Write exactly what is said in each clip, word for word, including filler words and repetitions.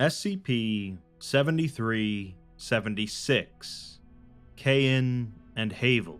S C P seventy-three seventy-six, Cain and Havel.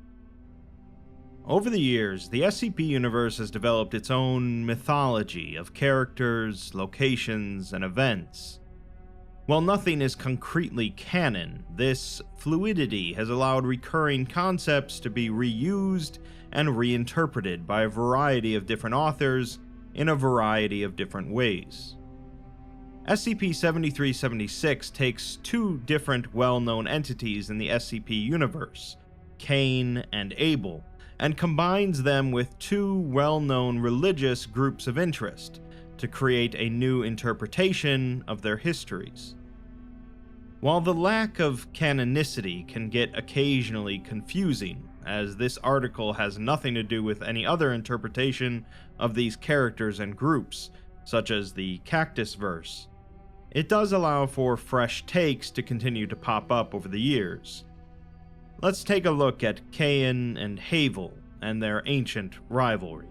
Over the years, the S C P universe has developed its own mythology of characters, locations, and events. While nothing is concretely canon, this fluidity has allowed recurring concepts to be reused and reinterpreted by a variety of different authors in a variety of different ways. S C P seventy-three seventy-six takes two different well-known entities in the S C P universe, Cain and Abel, and combines them with two well-known religious groups of interest to create a new interpretation of their histories. While the lack of canonicity can get occasionally confusing, as this article has nothing to do with any other interpretation of these characters and groups, such as the Cactus Verse, it does allow for fresh takes to continue to pop up over the years. Let's take a look at Cain and Havel and their ancient rivalry.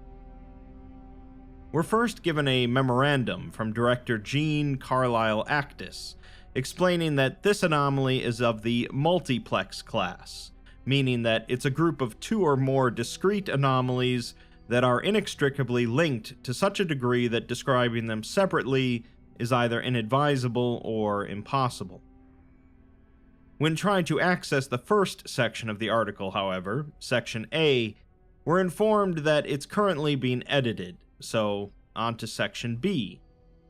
We're first given a memorandum from Director Jean Carlisle Actis, explaining that this anomaly is of the multiplex class, meaning that it's a group of two or more discrete anomalies that are inextricably linked to such a degree that describing them separately is either inadvisable or impossible. When trying to access the first section of the article, however, Section A, we're informed that it's currently being edited, so on to Section B.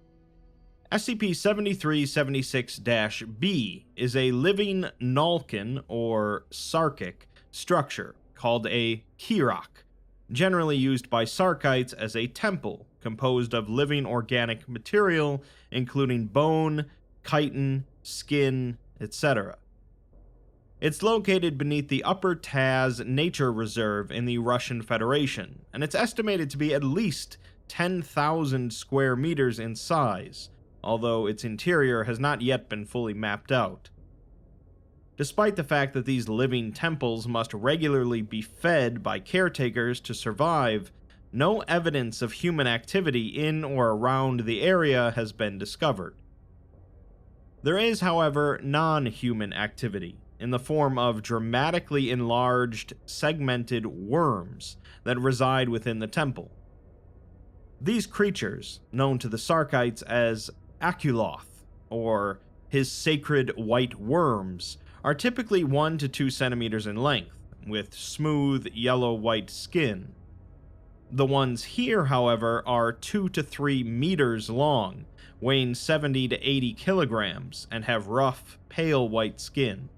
S C P seventy-three seventy-six B is a living Nalkin or Sarkic structure called a Kirak, generally used by Sarkites as a temple composed of living organic material including bone, chitin, skin, et cetera. It's located beneath the Upper Taz Nature Reserve in the Russian Federation, and it's estimated to be at least ten thousand square meters in size, although its interior has not yet been fully mapped out. Despite the fact that these living temples must regularly be fed by caretakers to survive, no evidence of human activity in or around the area has been discovered. There is, however, non-human activity, in the form of dramatically enlarged, segmented worms that reside within the temple. These creatures, known to the Sarkites as Akuloth, or his sacred white worms, are typically one to two centimeters in length, with smooth yellow-white skin. The ones here, however, are two to three meters long, weighing seventy to eighty kilograms, and have rough, pale white skin.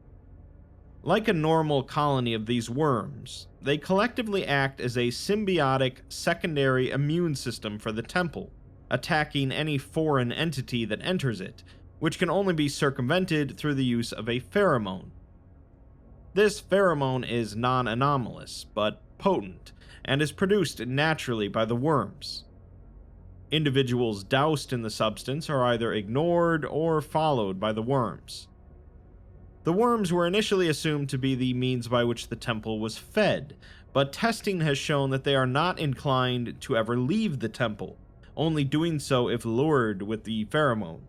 Like a normal colony of these worms, they collectively act as a symbiotic secondary immune system for the temple, attacking any foreign entity that enters it, which can only be circumvented through the use of a pheromone. This pheromone is non-anomalous, but potent, and is produced naturally by the worms. Individuals doused in the substance are either ignored or followed by the worms. The worms were initially assumed to be the means by which the temple was fed, but testing has shown that they are not inclined to ever leave the temple, only doing so if lured with the pheromone.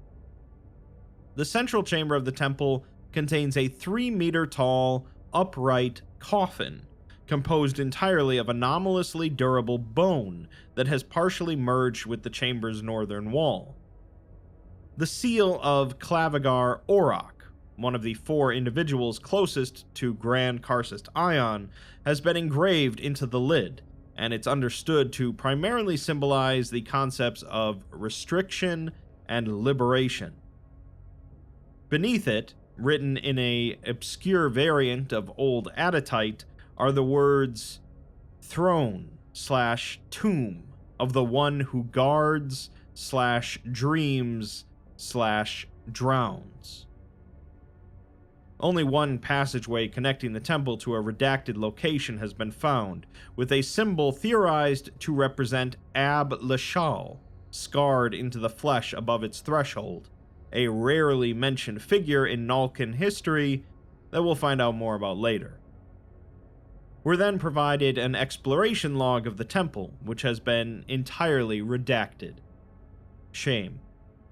The central chamber of the temple contains a three meter tall, upright coffin, composed entirely of anomalously durable bone that has partially merged with the chamber's northern wall. The seal of Clavigar Auroch, one of the four individuals closest to Grand Karcist Ion, has been engraved into the lid, and it's understood to primarily symbolize the concepts of restriction and liberation. Beneath it, written in a obscure variant of Old Aditite, are the words throne slash tomb of the one who guards slash dreams slash drowns. Only one passageway connecting the temple to a redacted location has been found, with a symbol theorized to represent Ab Lashal, scarred into the flesh above its threshold, a rarely mentioned figure in Nalkin history that we'll find out more about later. We're then provided an exploration log of the temple, which has been entirely redacted. Shame.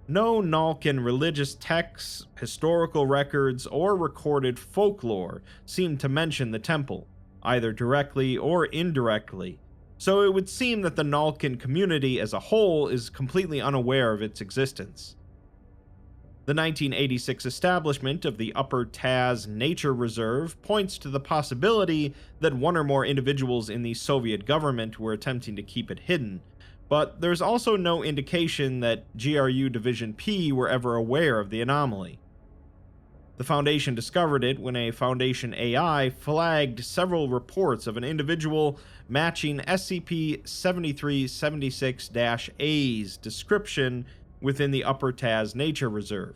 No Nalkin religious texts, historical records, or recorded folklore seem to mention the temple, either directly or indirectly, so it would seem that the Nalkin community as a whole is completely unaware of its existence. The nineteen eighty-six establishment of the Upper Taz Nature Reserve points to the possibility that one or more individuals in the Soviet government were attempting to keep it hidden, but there's also no indication that G R U Division P were ever aware of the anomaly. The Foundation discovered it when a Foundation A I flagged several reports of an individual matching S C P seventy-three seventy-six A's description within the Upper Taz Nature Reserve.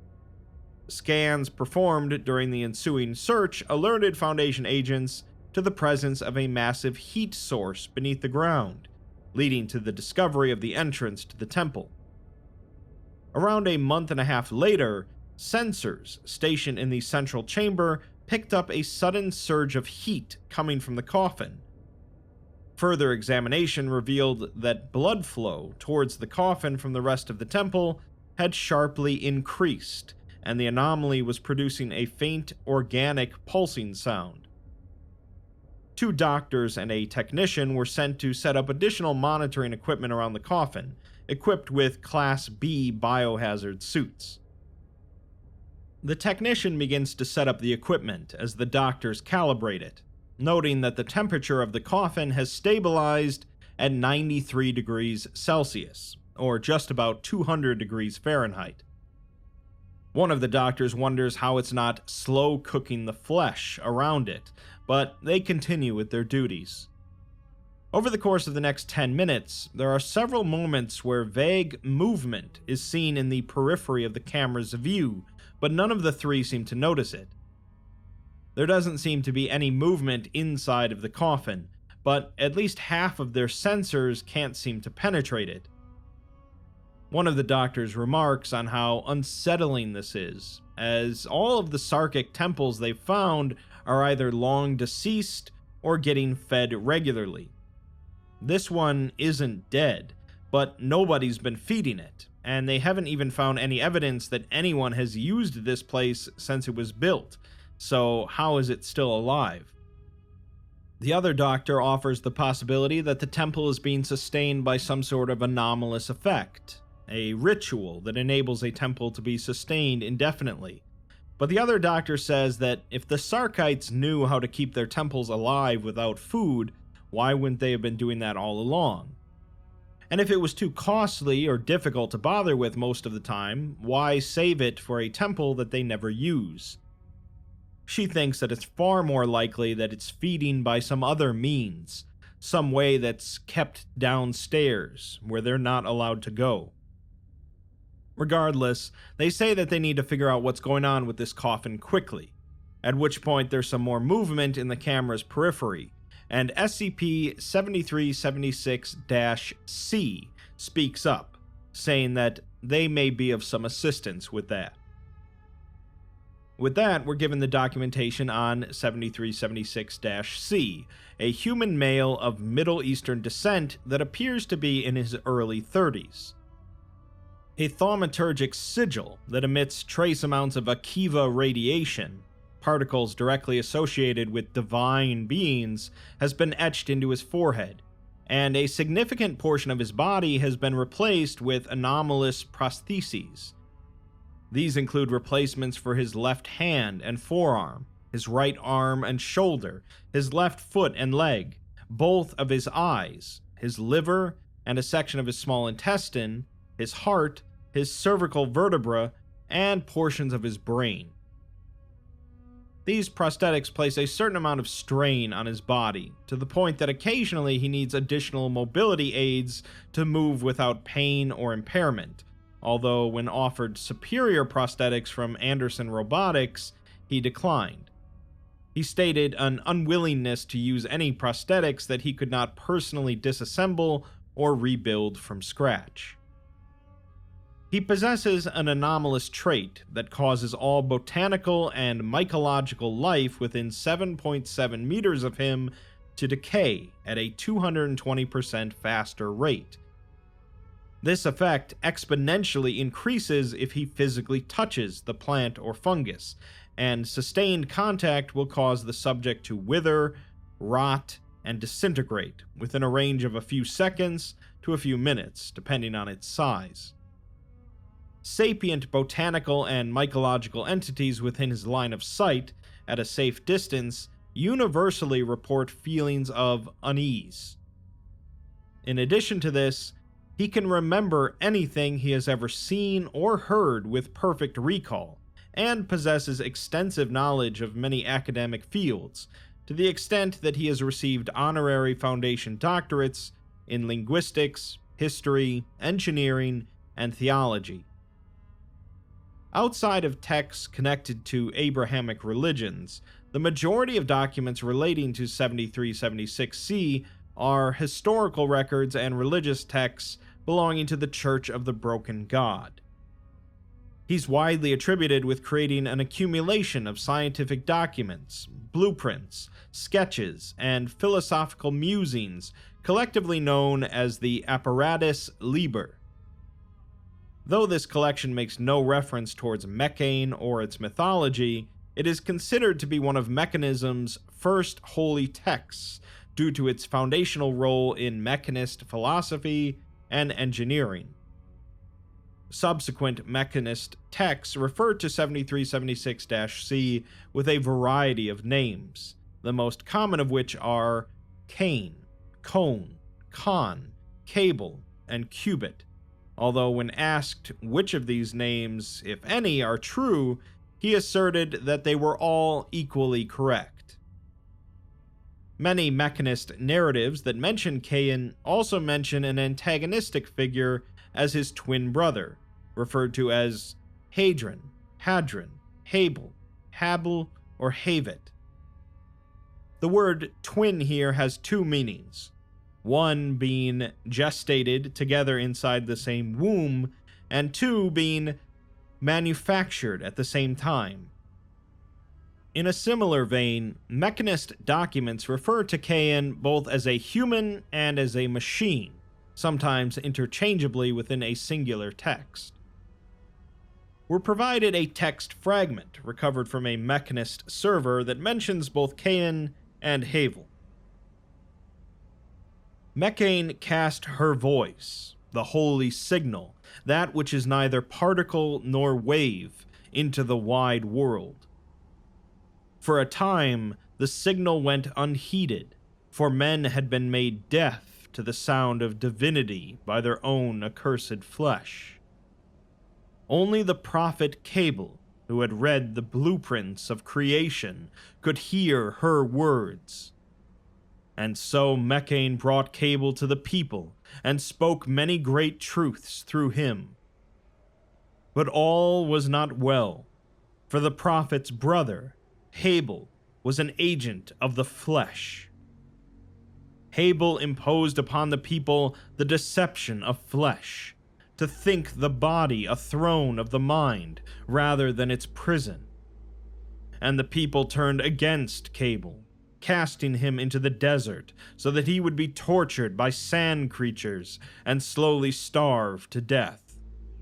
Scans performed during the ensuing search alerted Foundation agents to the presence of a massive heat source beneath the ground, leading to the discovery of the entrance to the temple. Around a month and a half later, sensors stationed in the central chamber picked up a sudden surge of heat coming from the coffin. Further examination revealed that blood flow towards the coffin from the rest of the temple had sharply increased, and the anomaly was producing a faint, organic pulsing sound. Two doctors and a technician were sent to set up additional monitoring equipment around the coffin, equipped with Class B biohazard suits. The technician begins to set up the equipment as the doctors calibrate it, noting that the temperature of the coffin has stabilized at ninety-three degrees Celsius, or just about two hundred degrees Fahrenheit. One of the doctors wonders how it's not slow cooking the flesh around it, but they continue with their duties. Over the course of the next ten minutes, there are several moments where vague movement is seen in the periphery of the camera's view, but none of the three seem to notice it. There doesn't seem to be any movement inside of the coffin, but at least half of their sensors can't seem to penetrate it. One of the doctors remarks on how unsettling this is, as all of the Sarkic temples they've found are either long deceased or getting fed regularly. This one isn't dead, but nobody's been feeding it, and they haven't even found any evidence that anyone has used this place since it was built, so how is it still alive? The other doctor offers the possibility that the temple is being sustained by some sort of anomalous effect, a ritual that enables a temple to be sustained indefinitely. But the other doctor says that if the Sarkites knew how to keep their temples alive without food, why wouldn't they have been doing that all along? And if it was too costly or difficult to bother with most of the time, why save it for a temple that they never use? She thinks that it's far more likely that it's feeding by some other means, some way that's kept downstairs, where they're not allowed to go. Regardless, they say that they need to figure out what's going on with this coffin quickly, at which point there's some more movement in the camera's periphery, and S C P seventy-three seventy-six C speaks up, saying that they may be of some assistance with that. With that, we're given the documentation on seventy-three seventy-six C, a human male of Middle Eastern descent that appears to be in his early thirties. A thaumaturgic sigil that emits trace amounts of Akiva radiation, particles directly associated with divine beings, has been etched into his forehead, and a significant portion of his body has been replaced with anomalous prostheses. These include replacements for his left hand and forearm, his right arm and shoulder, his left foot and leg, both of his eyes, his liver and a section of his small intestine, his heart, his cervical vertebra, and portions of his brain. These prosthetics place a certain amount of strain on his body, to the point that occasionally he needs additional mobility aids to move without pain or impairment, although when offered superior prosthetics from Anderson Robotics, he declined. He stated an unwillingness to use any prosthetics that he could not personally disassemble or rebuild from scratch. He possesses an anomalous trait that causes all botanical and mycological life within seven point seven meters of him to decay at a two hundred twenty percent faster rate. This effect exponentially increases if he physically touches the plant or fungus, and sustained contact will cause the subject to wither, rot, and disintegrate within a range of a few seconds to a few minutes, depending on its size. Sapient botanical and mycological entities within his line of sight, at a safe distance, universally report feelings of unease. In addition to this, he can remember anything he has ever seen or heard with perfect recall, and possesses extensive knowledge of many academic fields, to the extent that he has received honorary foundation doctorates in linguistics, history, engineering, and theology. Outside of texts connected to Abrahamic religions, the majority of documents relating to seventy-three seventy-six C are historical records and religious texts belonging to the Church of the Broken God. He's widely attributed with creating an accumulation of scientific documents, blueprints, sketches, and philosophical musings, collectively known as the Apparatus Liber. Though this collection makes no reference towards Mecane or its mythology, it is considered to be one of Mechanism's first holy texts due to its foundational role in Mechanist philosophy and engineering. Subsequent Mechanist texts refer to seventy-three seventy-six C with a variety of names, the most common of which are Cain, Cone, Con, Cable, and Cubit, although when asked which of these names, if any, are true, he asserted that they were all equally correct. Many Mechanist narratives that mention Cain also mention an antagonistic figure as his twin brother, referred to as Hadron, Hadron, Habel, Habel, or Havit. The word twin here has two meanings, one being gestated together inside the same womb, and two being manufactured at the same time. In a similar vein, Mechanist documents refer to Cain both as a human and as a machine, sometimes interchangeably within a singular text. We're provided a text fragment recovered from a Mechanist server that mentions both Cain and Havel. Mecane cast her voice, the holy signal, that which is neither particle nor wave, into the wide world. For a time, the signal went unheeded, for men had been made deaf to the sound of divinity by their own accursed flesh. Only the prophet Cable, who had read the blueprints of creation, could hear her words. And so Mecane brought Cable to the people, and spoke many great truths through him. But all was not well, for the prophet's brother, Habel, was an agent of the flesh. Habel imposed upon the people the deception of flesh, to think the body a throne of the mind rather than its prison. And the people turned against Cable, casting him into the desert so that he would be tortured by sand creatures and slowly starve to death.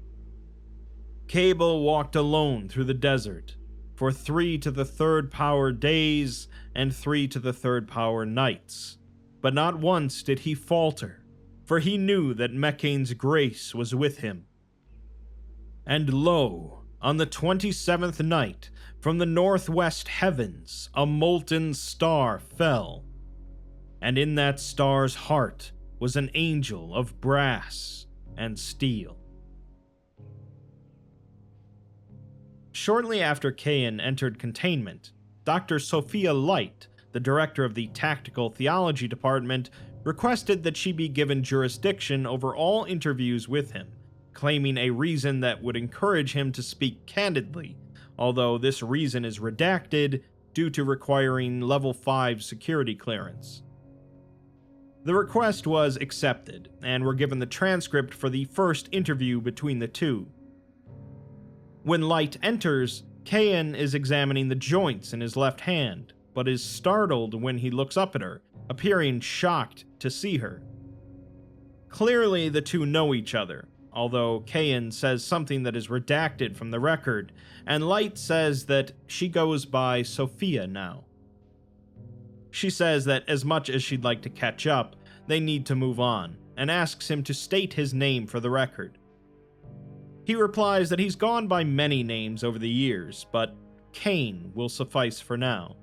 Cable walked alone through the desert for three to the third power days and three to the third power nights, but not once did he falter, for he knew that Mecane's grace was with him. And lo, on the twenty-seventh night, from the northwest heavens, a molten star fell, and in that star's heart was an angel of brass and steel. Shortly after Cain entered containment, Doctor Sophia Light, the director of the Tactical Theology Department, requested that she be given jurisdiction over all interviews with him, claiming a reason that would encourage him to speak candidly, although this reason is redacted due to requiring level five security clearance. The request was accepted, and were given the transcript for the first interview between the two. When Light enters, Cain is examining the joints in his left hand, but is startled when he looks up at her, appearing shocked to see her. Clearly, the two know each other, although Kayan says something that is redacted from the record, and Light says that she goes by Sophia now. She says that as much as she'd like to catch up, they need to move on, and asks him to state his name for the record. He replies that he's gone by many names over the years, but Kane will suffice for now.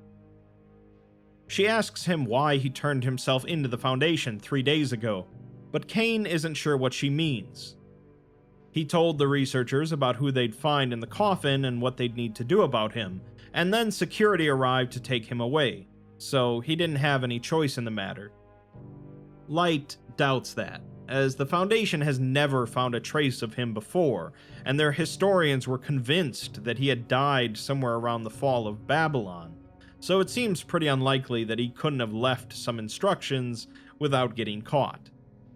She asks him why he turned himself into the Foundation three days ago, but Kane isn't sure what she means. He told the researchers about who they'd find in the coffin and what they'd need to do about him, and then security arrived to take him away, so he didn't have any choice in the matter. Light doubts that, as the Foundation has never found a trace of him before, and their historians were convinced that he had died somewhere around the fall of Babylon, so it seems pretty unlikely that he couldn't have left some instructions without getting caught.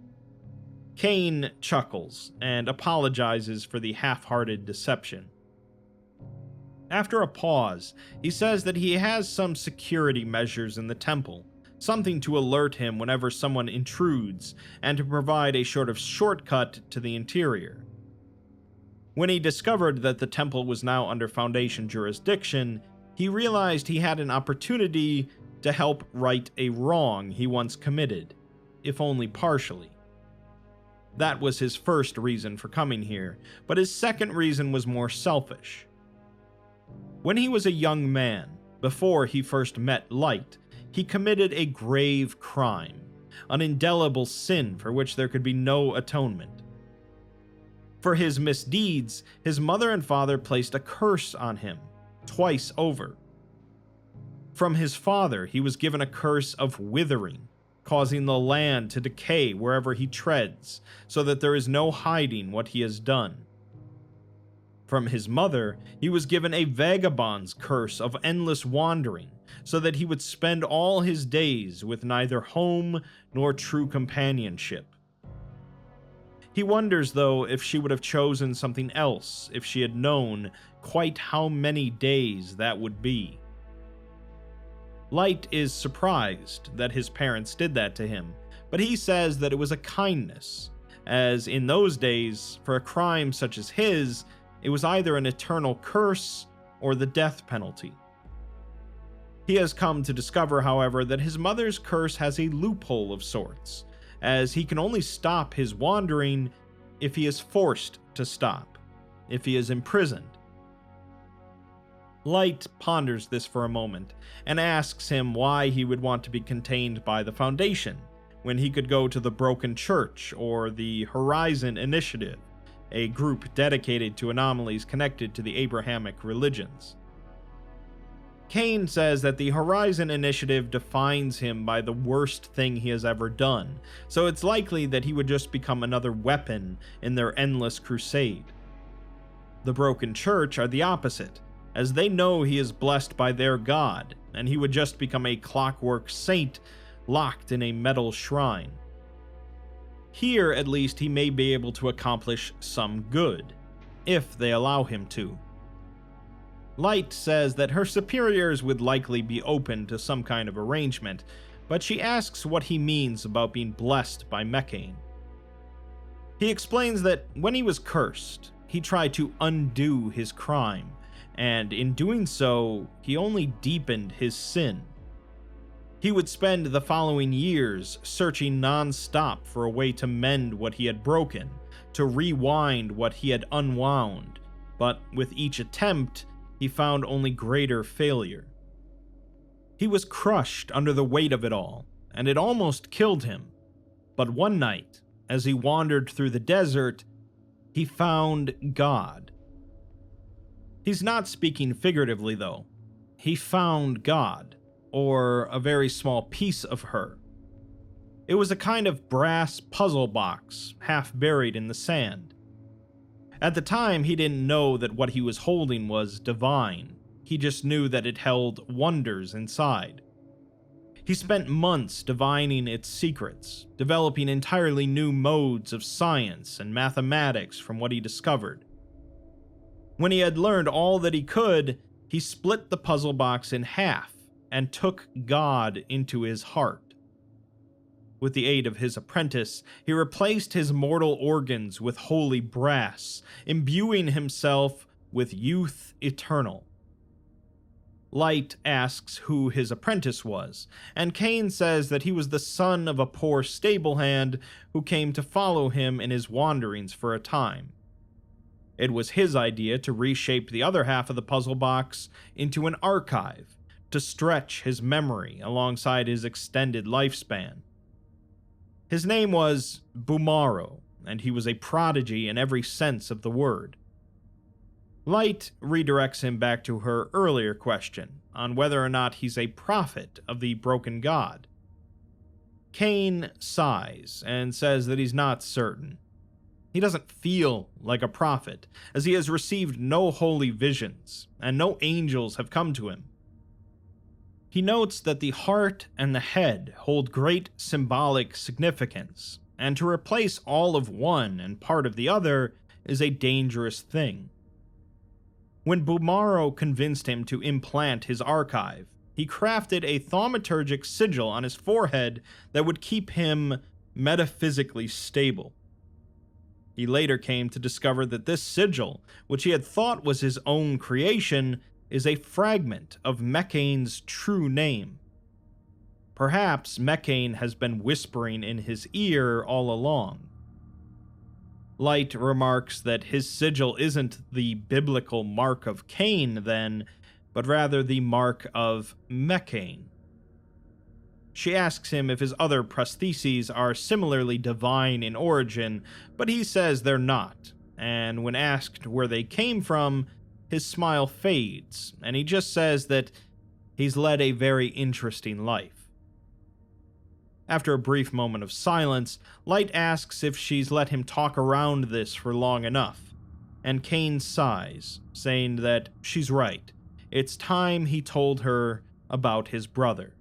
Kane chuckles and apologizes for the half-hearted deception. After a pause, he says that he has some security measures in the temple, something to alert him whenever someone intrudes, and to provide a sort of shortcut to the interior. When he discovered that the temple was now under Foundation jurisdiction, he realized he had an opportunity to help right a wrong he once committed, if only partially. That was his first reason for coming here, but his second reason was more selfish. When he was a young man, before he first met Light, he committed a grave crime, an indelible sin for which there could be no atonement. For his misdeeds, his mother and father placed a curse on him, twice over. From his father, he was given a curse of withering, causing the land to decay wherever he treads, so that there is no hiding what he has done. From his mother, he was given a vagabond's curse of endless wandering, so that he would spend all his days with neither home nor true companionship. He wonders, though, if she would have chosen something else if she had known quite how many days that would be. Light is surprised that his parents did that to him, but he says that it was a kindness, as in those days, for a crime such as his, it was either an eternal curse or the death penalty. He has come to discover, however, that his mother's curse has a loophole of sorts, as he can only stop his wandering if he is forced to stop, if he is imprisoned. Light ponders this for a moment, and asks him why he would want to be contained by the Foundation, when he could go to the Broken Church or the Horizon Initiative, a group dedicated to anomalies connected to the Abrahamic religions. Kane says that the Horizon Initiative defines him by the worst thing he has ever done, so it's likely that he would just become another weapon in their endless crusade. The Broken Church are the opposite, as they know he is blessed by their god, and he would just become a clockwork saint locked in a metal shrine. Here, at least, he may be able to accomplish some good, if they allow him to. Light says that her superiors would likely be open to some kind of arrangement, but she asks what he means about being blessed by Mecane. He explains that when he was cursed, he tried to undo his crime, and in doing so, he only deepened his sin. He would spend the following years searching non-stop for a way to mend what he had broken, to rewind what he had unwound, but with each attempt, he found only greater failure. He was crushed under the weight of it all, and it almost killed him. But one night, as he wandered through the desert, he found God. He's not speaking figuratively, though. He found God, or a very small piece of her. It was a kind of brass puzzle box, half buried in the sand. At the time, he didn't know that what he was holding was divine. He just knew that it held wonders inside. He spent months divining its secrets, developing entirely new modes of science and mathematics from what he discovered. When he had learned all that he could, he split the puzzle box in half and took God into his heart. With the aid of his apprentice, he replaced his mortal organs with holy brass, imbuing himself with youth eternal. Light asks who his apprentice was, and Cain says that he was the son of a poor stable hand who came to follow him in his wanderings for a time. It was his idea to reshape the other half of the puzzle box into an archive, to stretch his memory alongside his extended lifespan. His name was Bumaro, and he was a prodigy in every sense of the word. Light redirects him back to her earlier question on whether or not he's a prophet of the broken god. Cain sighs and says that he's not certain. He doesn't feel like a prophet, as he has received no holy visions, and no angels have come to him. He notes that the heart and the head hold great symbolic significance, and to replace all of one and part of the other is a dangerous thing. When Bumaro convinced him to implant his archive, he crafted a thaumaturgic sigil on his forehead that would keep him metaphysically stable. He later came to discover that this sigil, which he had thought was his own creation, is a fragment of Meccane's true name. Perhaps Mecane has been whispering in his ear all along. Light remarks that his sigil isn't the biblical mark of Cain, then, but rather the mark of Mecane. She asks him if his other prostheses are similarly divine in origin, but he says they're not, and when asked where they came from, his smile fades, and he just says that he's led a very interesting life. After a brief moment of silence, Light asks if she's let him talk around this for long enough, and Cain sighs, saying that she's right. It's time he told her about his brother.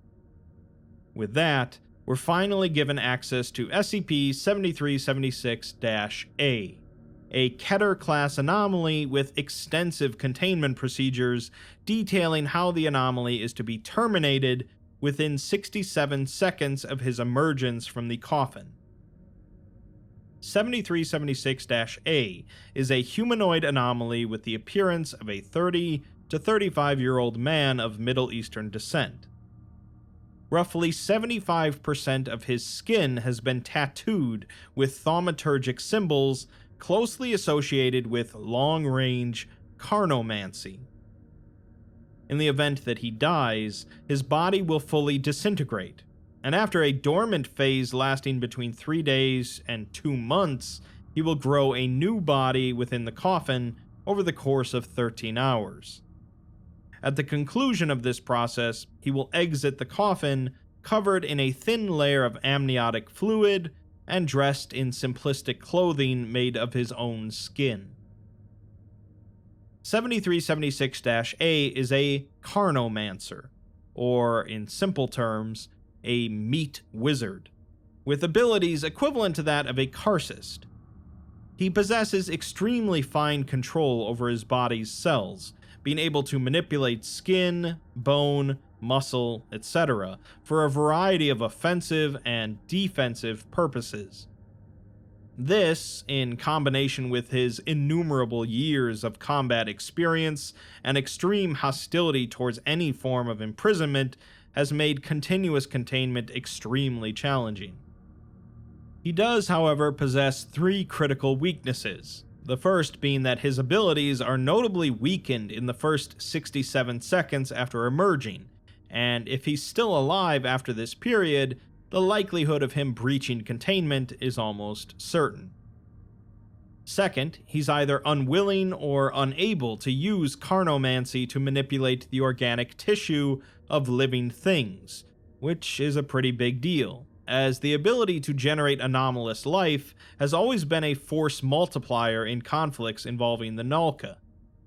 With that, we're finally given access to S C P seventy-three seventy-six A, a Keter-class anomaly with extensive containment procedures detailing how the anomaly is to be terminated within sixty-seven seconds of his emergence from the coffin. seventy-three seventy-six A is a humanoid anomaly with the appearance of a thirty to thirty-five year old man of Middle Eastern descent. Roughly seventy-five percent of his skin has been tattooed with thaumaturgic symbols closely associated with long-range carnomancy. In the event that he dies, his body will fully disintegrate, and after a dormant phase lasting between three days and two months, he will grow a new body within the coffin over the course of thirteen hours. At the conclusion of this process, he will exit the coffin covered in a thin layer of amniotic fluid and dressed in simplistic clothing made of his own skin. seventy-three seventy-six A is a carnomancer, or in simple terms, a meat wizard, with abilities equivalent to that of a Karcist. He possesses extremely fine control over his body's cells, being able to manipulate skin, bone, muscle, et cetera for a variety of offensive and defensive purposes. This, in combination with his innumerable years of combat experience and extreme hostility towards any form of imprisonment, has made continuous containment extremely challenging. He does, however, possess three critical weaknesses. The first being that his abilities are notably weakened in the first sixty-seven seconds after emerging, and if he's still alive after this period, the likelihood of him breaching containment is almost certain. Second, he's either unwilling or unable to use carnomancy to manipulate the organic tissue of living things, which is a pretty big deal, as the ability to generate anomalous life has always been a force multiplier in conflicts involving the Nalka.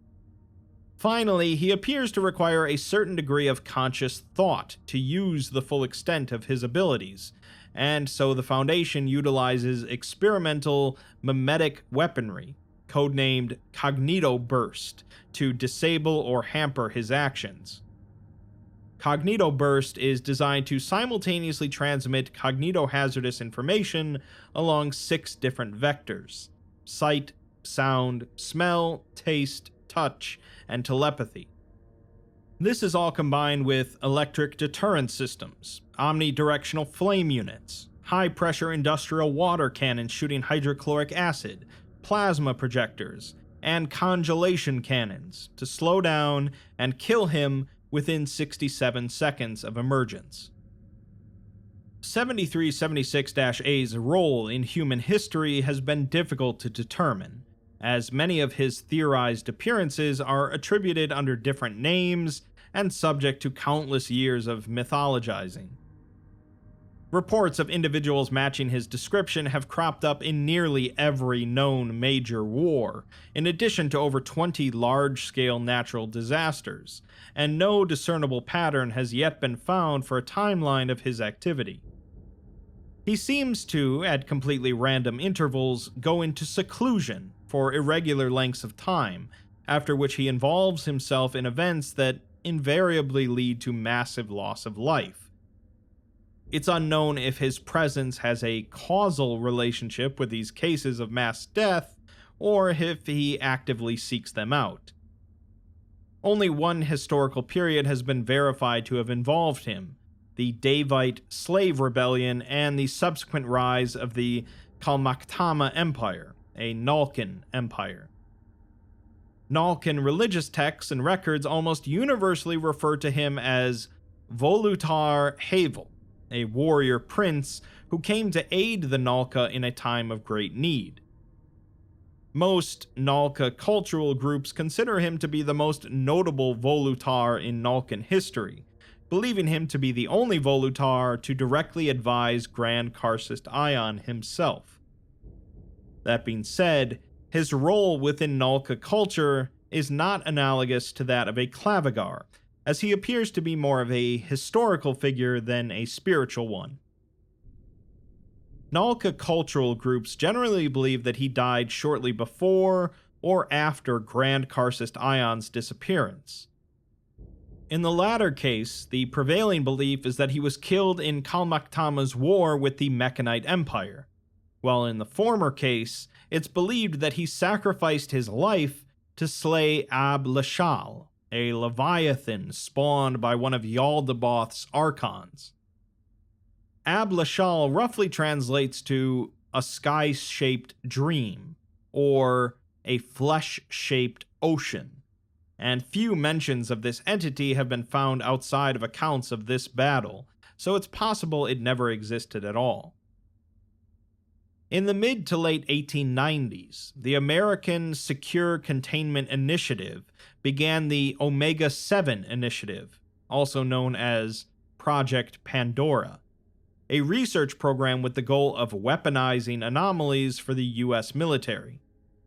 Finally, he appears to require a certain degree of conscious thought to use the full extent of his abilities, and so the Foundation utilizes experimental mimetic weaponry, codenamed Cognito Burst, to disable or hamper his actions. Cognito Burst is designed to simultaneously transmit cognitohazardous information along six different vectors: sight, sound, smell, taste, touch, and telepathy. This is all combined with electric deterrent systems, omnidirectional flame units, high-pressure industrial water cannons shooting hydrochloric acid, plasma projectors, and congelation cannons to slow down and kill him within sixty-seven seconds of emergence. seventy-three seventy-six A's role in human history has been difficult to determine, as many of his theorized appearances are attributed under different names and subject to countless years of mythologizing. Reports of individuals matching his description have cropped up in nearly every known major war, in addition to over twenty large-scale natural disasters, and no discernible pattern has yet been found for a timeline of his activity. He seems to, at completely random intervals, go into seclusion for irregular lengths of time, after which he involves himself in events that invariably lead to massive loss of life. It's unknown if his presence has a causal relationship with these cases of mass death, or if he actively seeks them out. Only one historical period has been verified to have involved him: the Davite slave rebellion and the subsequent rise of the Kalmaktama Empire, a Nalkin empire. Nalkin religious texts and records almost universally refer to him as Volutar Havel, a warrior prince who came to aid the Nalka in a time of great need. Most Nalka cultural groups consider him to be the most notable Volutar in Nalkan history, believing him to be the only Volutar to directly advise Grand Karcist Ion himself. That being said, his role within Nalka culture is not analogous to that of a Clavigar, as he appears to be more of a historical figure than a spiritual one. Nalka cultural groups generally believe that he died shortly before or after Grand Karcist Ion's disappearance. In the latter case, the prevailing belief is that he was killed in Kalmaktama's war with the Mechanite Empire, while in the former case, it's believed that he sacrificed his life to slay Ab Lashal, a leviathan spawned by one of Yaldabaoth's archons. Ab Lashal roughly translates to a sky-shaped dream, or a flesh-shaped ocean, and few mentions of this entity have been found outside of accounts of this battle, so it's possible it never existed at all. In the mid to late eighteen nineties, the American Secure Containment Initiative began the Omega seven Initiative, also known as Project Pandora, a research program with the goal of weaponizing anomalies for the U S military.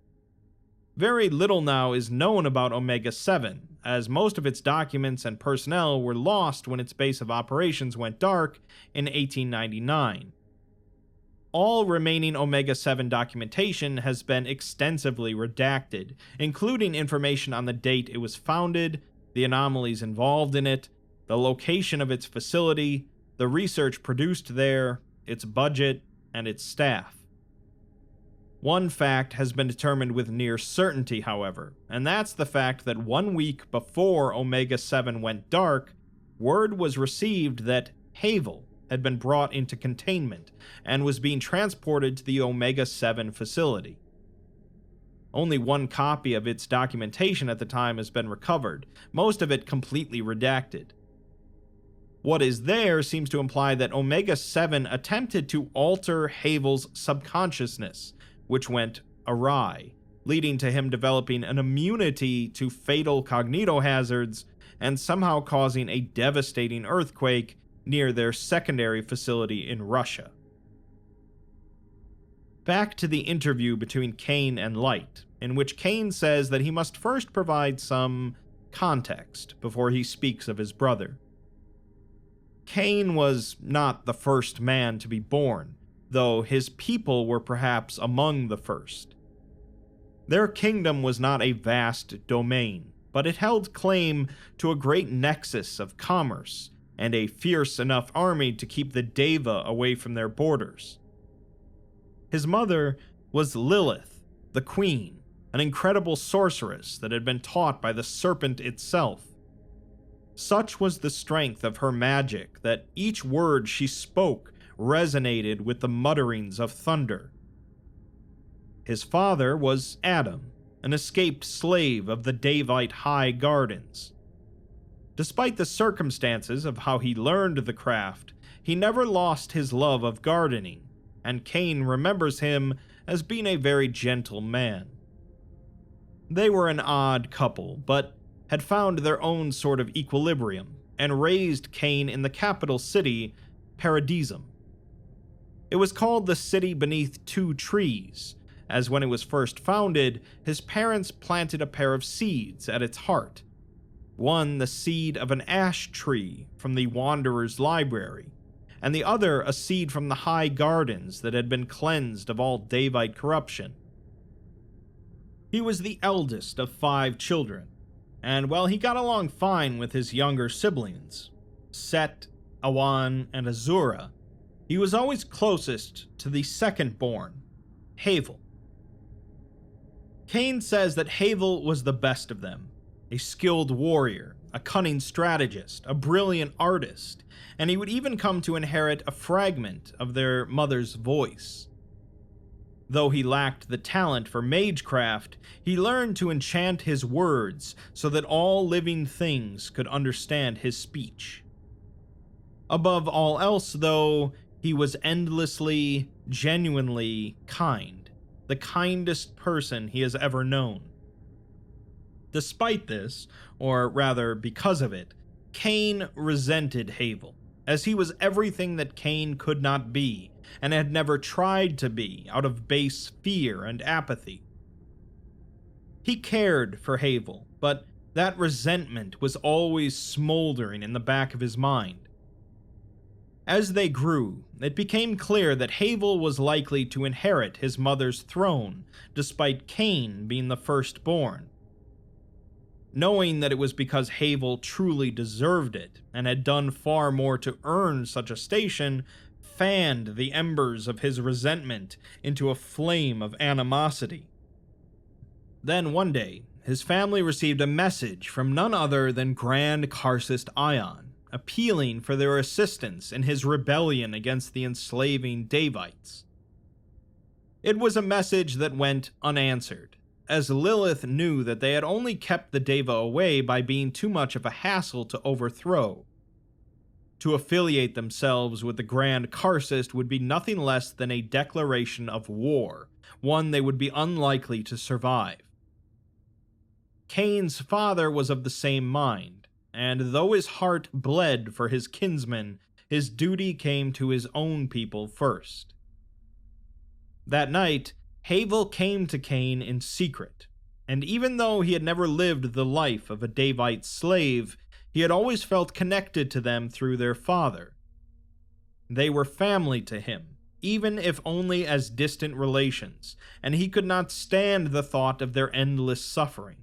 Very little now is known about Omega seven, as most of its documents and personnel were lost when its base of operations went dark in eighteen ninety-nine. All remaining Omega seven documentation has been extensively redacted, including information on the date it was founded, the anomalies involved in it, the location of its facility, the research produced there, its budget, and its staff. One fact has been determined with near certainty, however, and that's the fact that one week before Omega seven went dark, word was received that Havel had been brought into containment and was being transported to the Omega seven facility. Only one copy of its documentation at the time has been recovered, most of it completely redacted. What is there seems to imply that Omega seven attempted to alter Havel's subconsciousness, which went awry, leading to him developing an immunity to fatal cognitohazards and somehow causing a devastating earthquake near their secondary facility in Russia. Back to the interview between Kane and Light, in which Kane says that he must first provide some context before he speaks of his brother. Kane was not the first man to be born, though his people were perhaps among the first. Their kingdom was not a vast domain, but it held claim to a great nexus of commerce and a fierce enough army to keep the Deva away from their borders. His mother was Lilith, the queen, an incredible sorceress that had been taught by the serpent itself. Such was the strength of her magic that each word she spoke resonated with the mutterings of thunder. His father was Adam, an escaped slave of the Davite High Gardens. Despite the circumstances of how he learned the craft, he never lost his love of gardening, and Cain remembers him as being a very gentle man. They were an odd couple, but had found their own sort of equilibrium, and raised Cain in the capital city, Paradisum. It was called the City Beneath Two Trees, as when it was first founded, his parents planted a pair of seeds at its heart. One the seed of an ash tree from the Wanderer's Library, and the other a seed from the High Gardens that had been cleansed of all Davite corruption. He was the eldest of five children, and while he got along fine with his younger siblings, Set, Awan, and Azura, he was always closest to the second-born, Havel. Cain says that Havel was the best of them, a skilled warrior, a cunning strategist, a brilliant artist, and he would even come to inherit a fragment of their mother's voice. Though he lacked the talent for magecraft, he learned to enchant his words so that all living things could understand his speech. Above all else, though, he was endlessly, genuinely kind. The kindest person he has ever known. Despite this, or rather because of it, Cain resented Havel, as he was everything that Cain could not be, and had never tried to be, out of base fear and apathy. He cared for Havel, but that resentment was always smoldering in the back of his mind. As they grew, it became clear that Havel was likely to inherit his mother's throne, despite Cain being the firstborn. Knowing that it was because Havel truly deserved it, and had done far more to earn such a station, fanned the embers of his resentment into a flame of animosity. Then one day, his family received a message from none other than Grand Karcist Ion, appealing for their assistance in his rebellion against the enslaving Davites. It was a message that went unanswered, as Lilith knew that they had only kept the Deva away by being too much of a hassle to overthrow. To affiliate themselves with the Grand Karcist would be nothing less than a declaration of war, one they would be unlikely to survive. Cain's father was of the same mind, and though his heart bled for his kinsmen, his duty came to his own people first. That night, Havel came to Cain in secret, and even though he had never lived the life of a Davite slave, he had always felt connected to them through their father. They were family to him, even if only as distant relations, and he could not stand the thought of their endless suffering.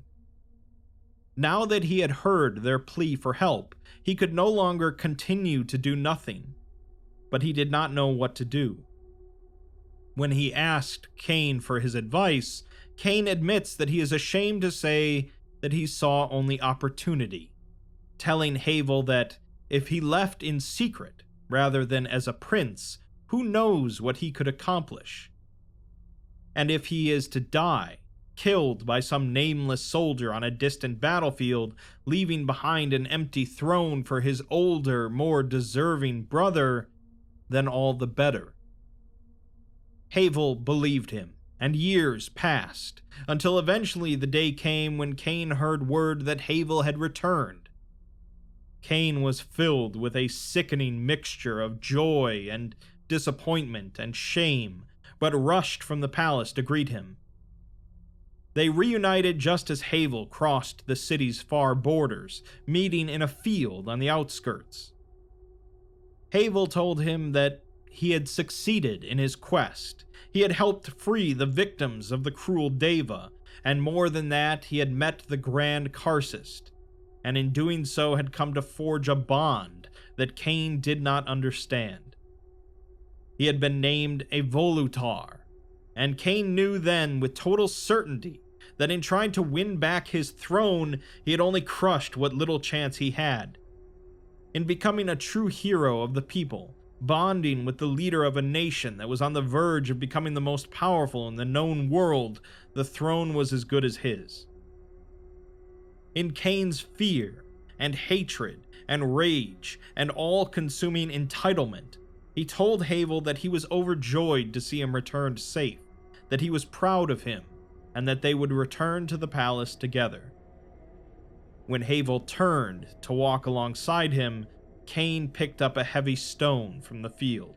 Now that he had heard their plea for help, he could no longer continue to do nothing, but he did not know what to do. When he asked Cain for his advice, Cain admits that he is ashamed to say that he saw only opportunity, telling Havel that if he left in secret rather than as a prince, who knows what he could accomplish? And if he is to die, killed by some nameless soldier on a distant battlefield, leaving behind an empty throne for his older, more deserving brother, then all the better. Havel believed him, and years passed, until eventually the day came when Cain heard word that Havel had returned. Cain was filled with a sickening mixture of joy and disappointment and shame, but rushed from the palace to greet him. They reunited just as Havel crossed the city's far borders, meeting in a field on the outskirts. Havel told him that he had succeeded in his quest. He had helped free the victims of the cruel Deva, and more than that, he had met the Grand Karcist, and in doing so had come to forge a bond that Cain did not understand. He had been named a Volutar, and Cain knew then with total certainty that in trying to win back his throne, he had only crushed what little chance he had. In becoming a true hero of the people, bonding with the leader of a nation that was on the verge of becoming the most powerful in the known world, the throne was as good as his. In Cain's fear and hatred and rage and all-consuming entitlement, he told Havel that he was overjoyed to see him returned safe, that he was proud of him, and that they would return to the palace together. When Havel turned to walk alongside him, Cain picked up a heavy stone from the field.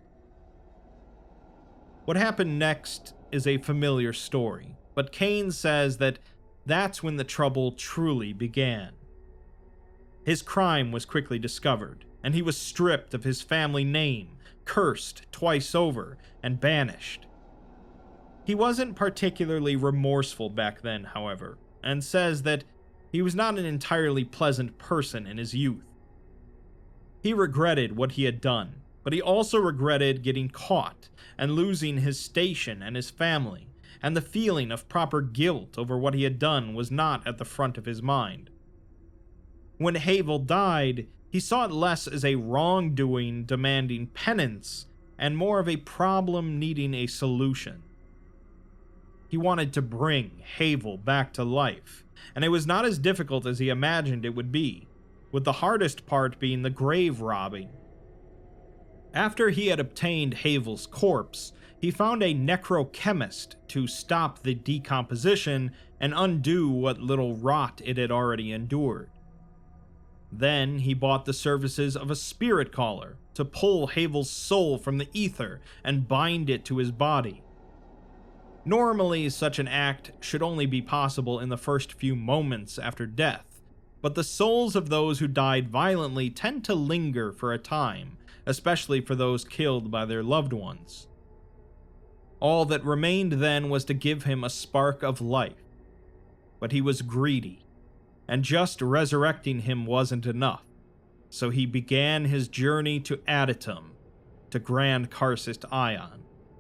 What happened next is a familiar story, but Cain says that that's when the trouble truly began. His crime was quickly discovered, and he was stripped of his family name, cursed twice over, and banished. He wasn't particularly remorseful back then, however, and says that he was not an entirely pleasant person in his youth. He regretted what he had done, but he also regretted getting caught and losing his station and his family, and the feeling of proper guilt over what he had done was not at the front of his mind. When Havel died, he saw it less as a wrongdoing demanding penance and more of a problem needing a solution. He wanted to bring Havel back to life, and it was not as difficult as he imagined it would be, with the hardest part being the grave robbing. After he had obtained Havel's corpse, he found a necrochemist to stop the decomposition and undo what little rot it had already endured. Then he bought the services of a spirit caller to pull Havel's soul from the ether and bind it to his body. Normally, such an act should only be possible in the first few moments after death, but the souls of those who died violently tend to linger for a time, especially for those killed by their loved ones. All that remained then was to give him a spark of life, but he was greedy, and just resurrecting him wasn't enough, so he began his journey to Adytum, to Grand Karcist Ion.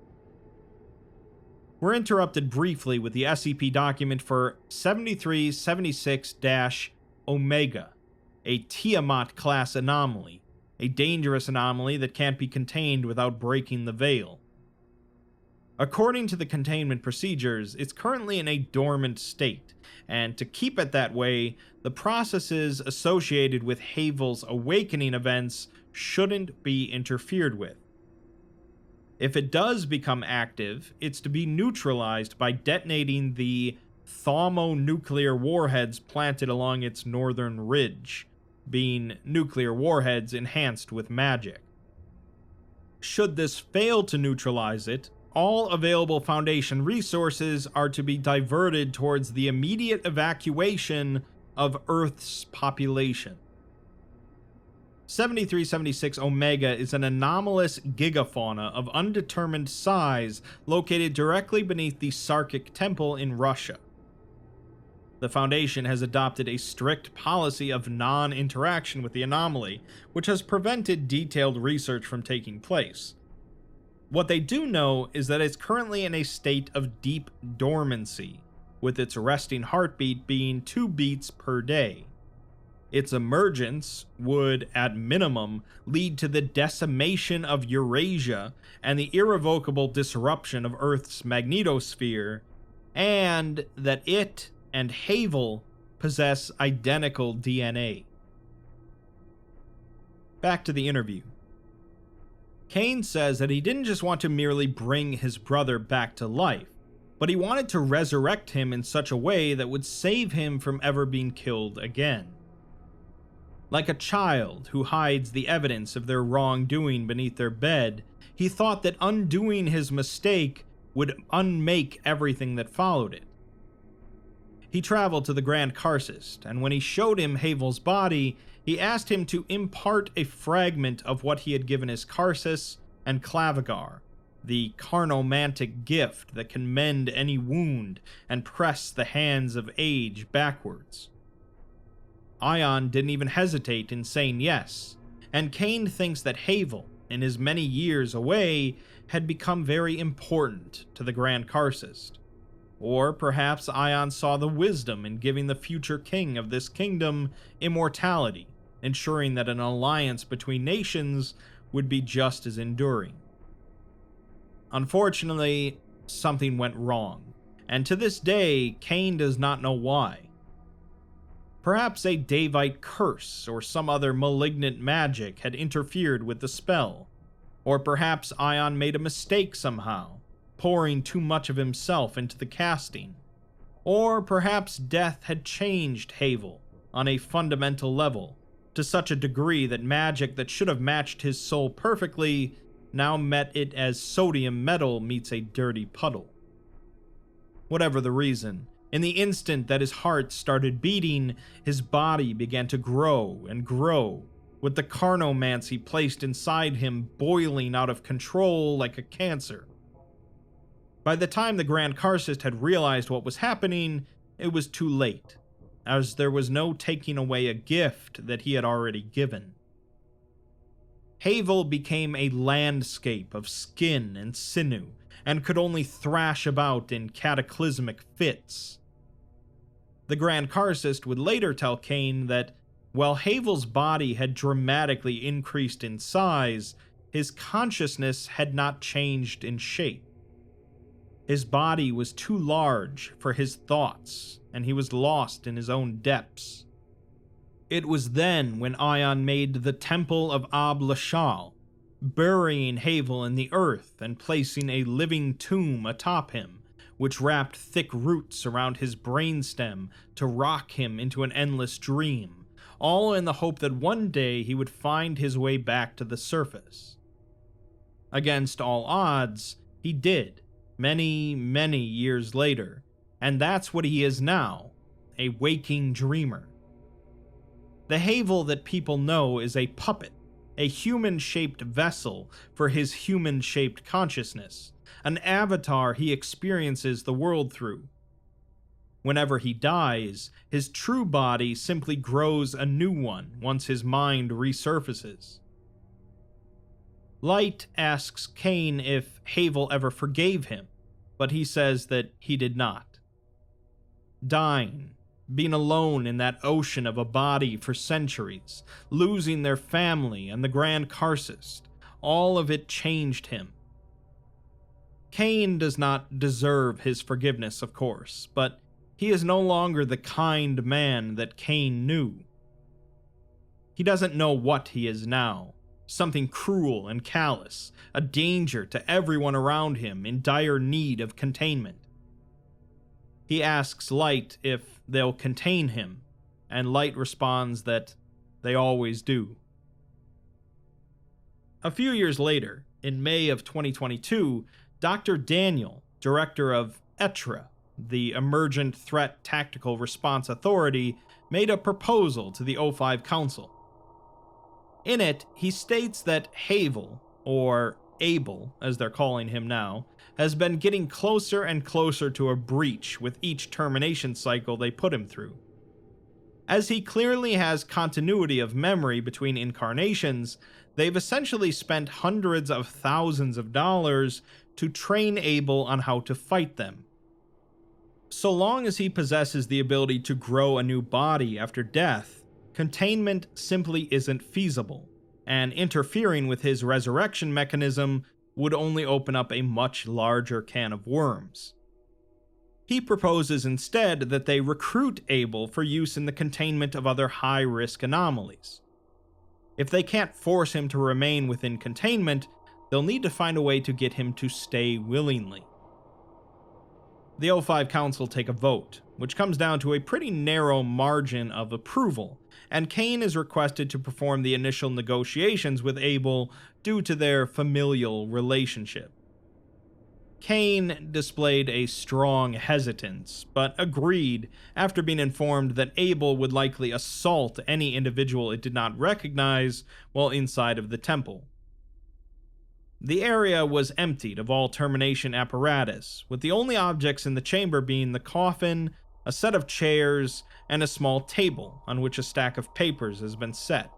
We're interrupted briefly with the S C P document for seventy-three seventy-six Omega, a Tiamat-class anomaly, a dangerous anomaly that can't be contained without breaking the veil. According to the containment procedures, it's currently in a dormant state, and to keep it that way, the processes associated with Havel's awakening events shouldn't be interfered with. If it does become active, it's to be neutralized by detonating the thermonuclear warheads planted along its northern ridge, being nuclear warheads enhanced with magic. Should this fail to neutralize it, all available Foundation resources are to be diverted towards the immediate evacuation of Earth's population. seventy-three seventy-six Omega is an anomalous gigafauna of undetermined size located directly beneath the Sarkic Temple in Russia. The Foundation has adopted a strict policy of non-interaction with the anomaly, which has prevented detailed research from taking place. What they do know is that it's currently in a state of deep dormancy, with its resting heartbeat being two beats per day. Its emergence would, at minimum, lead to the decimation of Eurasia and the irrevocable disruption of Earth's magnetosphere, and that it and Havel possess identical D N A. Back to the interview. Cain says that he didn't just want to merely bring his brother back to life, but he wanted to resurrect him in such a way that would save him from ever being killed again. Like a child who hides the evidence of their wrongdoing beneath their bed, he thought that undoing his mistake would unmake everything that followed it. He traveled to the Grand Karcist, and when he showed him Havel's body, he asked him to impart a fragment of what he had given his Karsus and Clavigar, the carnomantic gift that can mend any wound and press the hands of age backwards. Ion didn't even hesitate in saying yes, and Cain thinks that Havel, in his many years away, had become very important to the Grand Karcist. Or perhaps Ion saw the wisdom in giving the future king of this kingdom immortality, ensuring that an alliance between nations would be just as enduring. Unfortunately, something went wrong, and to this day, Cain does not know why. Perhaps a Davite curse or some other malignant magic had interfered with the spell, or perhaps Ion made a mistake somehow, pouring too much of himself into the casting, or perhaps death had changed Havel on a fundamental level, to such a degree that magic that should have matched his soul perfectly now met it as sodium metal meets a dirty puddle. Whatever the reason, in the instant that his heart started beating, his body began to grow and grow, with the carnomancy placed inside him boiling out of control like a cancer. By the time the Grand Karcist had realized what was happening, it was too late, as there was no taking away a gift that he had already given. Havel became a landscape of skin and sinew, and could only thrash about in cataclysmic fits. The Grand Karcist would later tell Cain that, while Havel's body had dramatically increased in size, his consciousness had not changed in shape. His body was too large for his thoughts, and he was lost in his own depths. It was then when Ion made the Temple of Ab-Lashal, burying Havel in the earth and placing a living tomb atop him, which wrapped thick roots around his brainstem to rock him into an endless dream, all in the hope that one day he would find his way back to the surface. Against all odds, he did, many, many years later, and that's what he is now, a waking dreamer. The Havel that people know is a puppet, a human-shaped vessel for his human-shaped consciousness, an avatar he experiences the world through. Whenever he dies, his true body simply grows a new one once his mind resurfaces. Light asks Cain if Havel ever forgave him, but he says that he did not. Dying, being alone in that ocean of a body for centuries, losing their family and the Grand Karcist, all of it changed him. Cain does not deserve his forgiveness, of course, but he is no longer the kind man that Cain knew. He doesn't know what he is now, something cruel and callous, a danger to everyone around him in dire need of containment. He asks Light if they'll contain him, and Light responds that they always do. A few years later, in May of twenty twenty-two, Doctor Daniel, director of E T R A, the Emergent Threat Tactical Response Authority, made a proposal to the O five Council. In it, he states that Havel, or Abel, as they're calling him now, has been getting closer and closer to a breach with each termination cycle they put him through. As he clearly has continuity of memory between incarnations, they've essentially spent hundreds of thousands of dollars to train Abel on how to fight them. So long as he possesses the ability to grow a new body after death, containment simply isn't feasible, and interfering with his resurrection mechanism would only open up a much larger can of worms. He proposes instead that they recruit Abel for use in the containment of other high-risk anomalies. If they can't force him to remain within containment, they'll need to find a way to get him to stay willingly. The O five Council take a vote, which comes down to a pretty narrow margin of approval, and Cain is requested to perform the initial negotiations with Abel due to their familial relationship. Cain displayed a strong hesitance, but agreed after being informed that Abel would likely assault any individual it did not recognize while inside of the temple. The area was emptied of all termination apparatus, with the only objects in the chamber being the coffin, a set of chairs, and a small table on which a stack of papers has been set.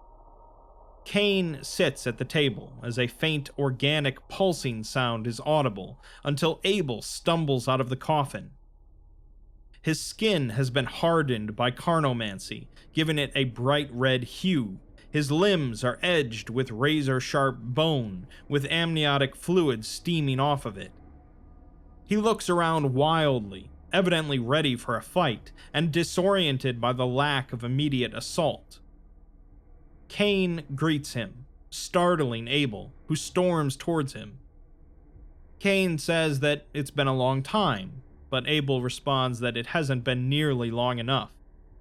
Kane sits at the table as a faint organic pulsing sound is audible until Abel stumbles out of the coffin. His skin has been hardened by carnomancy, giving it a bright red hue. His limbs are edged with razor-sharp bone, with amniotic fluid steaming off of it. He looks around wildly, evidently ready for a fight, and disoriented by the lack of immediate assault. Kane greets him, startling Abel, who storms towards him. Kane says that it's been a long time, but Abel responds that it hasn't been nearly long enough.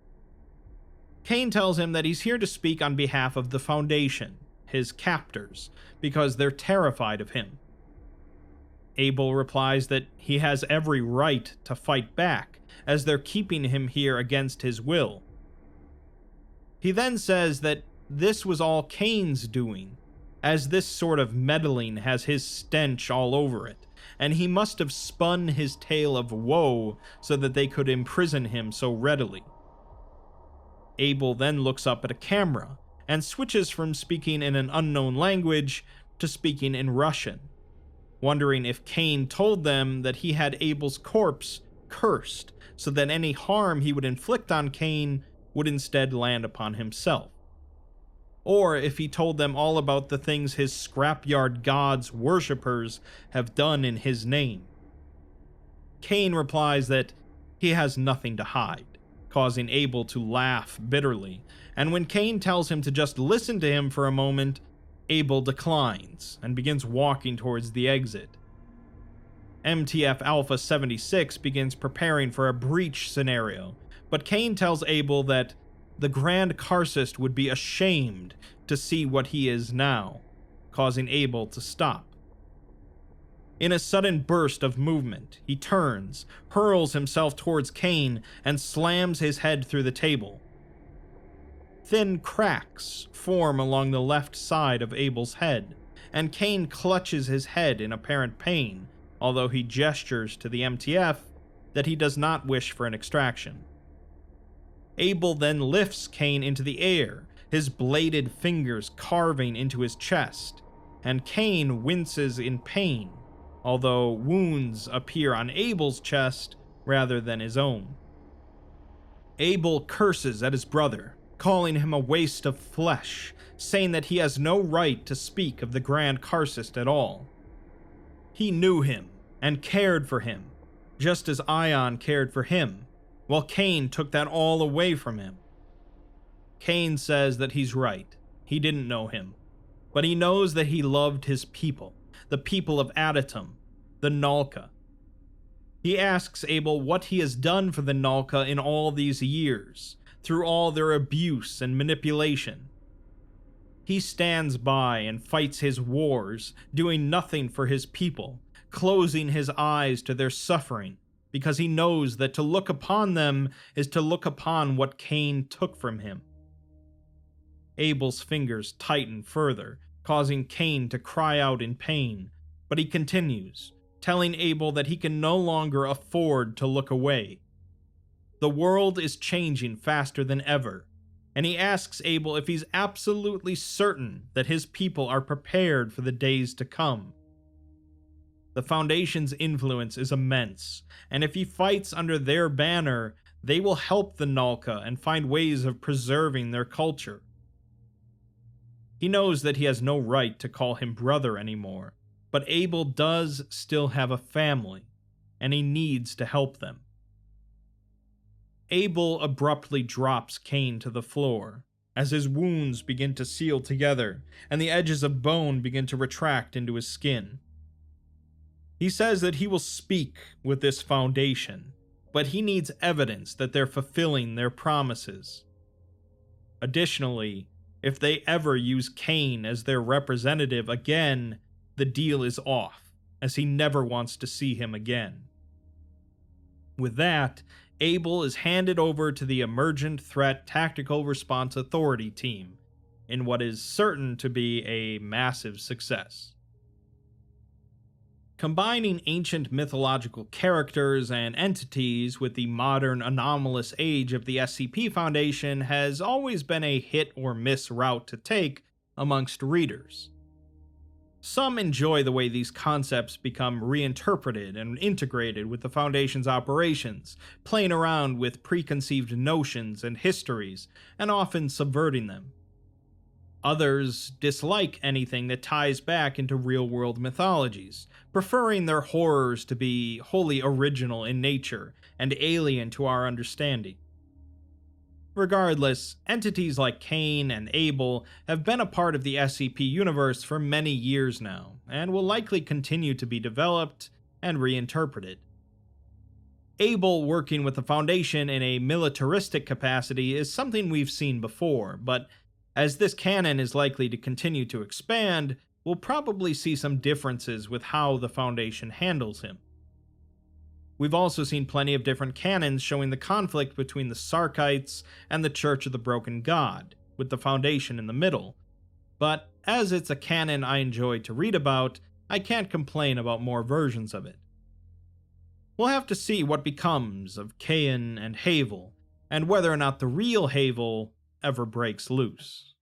Kane tells him that he's here to speak on behalf of the Foundation, his captors, because they're terrified of him. Abel replies that he has every right to fight back, as they're keeping him here against his will. He then says that this was all Kane's doing, as this sort of meddling has his stench all over it, and he must have spun his tale of woe so that they could imprison him so readily. Abel then looks up at a camera and switches from speaking in an unknown language to speaking in Russian, wondering if Kane told them that he had Abel's corpse cursed so that any harm he would inflict on Kane would instead land upon himself, or if he told them all about the things his scrapyard gods' worshippers have done in his name. Kane replies that he has nothing to hide, causing Abel to laugh bitterly, and when Kane tells him to just listen to him for a moment, Abel declines and begins walking towards the exit. M T F Alpha seventy-six begins preparing for a breach scenario, but Kane tells Abel that the Grand Karcist would be ashamed to see what he is now, causing Abel to stop. In a sudden burst of movement, he turns, hurls himself towards Kane, and slams his head through the table. Thin cracks form along the left side of Abel's head, and Kane clutches his head in apparent pain, although he gestures to the M T F that he does not wish for an extraction. Abel then lifts Kane into the air, his bladed fingers carving into his chest, and Kane winces in pain, although wounds appear on Abel's chest rather than his own. Abel curses at his brother, calling him a waste of flesh, saying that he has no right to speak of the Grand Karcist at all. He knew him and cared for him, just as Ion cared for him, while Kane took that all away from him. Kane says that he's right. He didn't know him, but he knows that he loved his people, the people of Adytum, the Nalka. He asks Abel what he has done for the Nalka in all these years, through all their abuse and manipulation. He stands by and fights his wars, doing nothing for his people, closing his eyes to their suffering, because he knows that to look upon them is to look upon what Kane took from him. Abel's fingers tighten further, causing Kane to cry out in pain, but he continues, telling Abel that he can no longer afford to look away. The world is changing faster than ever, and he asks Abel if he's absolutely certain that his people are prepared for the days to come. The Foundation's influence is immense, and if he fights under their banner, they will help the Nalka and find ways of preserving their culture. He knows that he has no right to call him brother anymore, but Abel does still have a family, and he needs to help them. Abel abruptly drops Kane to the floor, as his wounds begin to seal together, and the edges of bone begin to retract into his skin. He says that he will speak with this Foundation, but he needs evidence that they're fulfilling their promises. Additionally, if they ever use Kane as their representative again, the deal is off, as he never wants to see him again. With that, Abel is handed over to the Emergent Threat Tactical Response Authority team, in what is certain to be a massive success. Combining ancient mythological characters and entities with the modern anomalous age of the S C P Foundation has always been a hit or miss route to take amongst readers. Some enjoy the way these concepts become reinterpreted and integrated with the Foundation's operations, playing around with preconceived notions and histories, and often subverting them. Others dislike anything that ties back into real-world mythologies, preferring their horrors to be wholly original in nature and alien to our understanding. Regardless, entities like Cain and Abel have been a part of the S C P universe for many years now, and will likely continue to be developed and reinterpreted. Abel working with the Foundation in a militaristic capacity is something we've seen before, but as this canon is likely to continue to expand, we'll probably see some differences with how the Foundation handles him. We've also seen plenty of different canons showing the conflict between the Sarkites and the Church of the Broken God, with the Foundation in the middle. But as it's a canon I enjoy to read about, I can't complain about more versions of it. We'll have to see what becomes of Cain and Havel, and whether or not the real Havel ever breaks loose.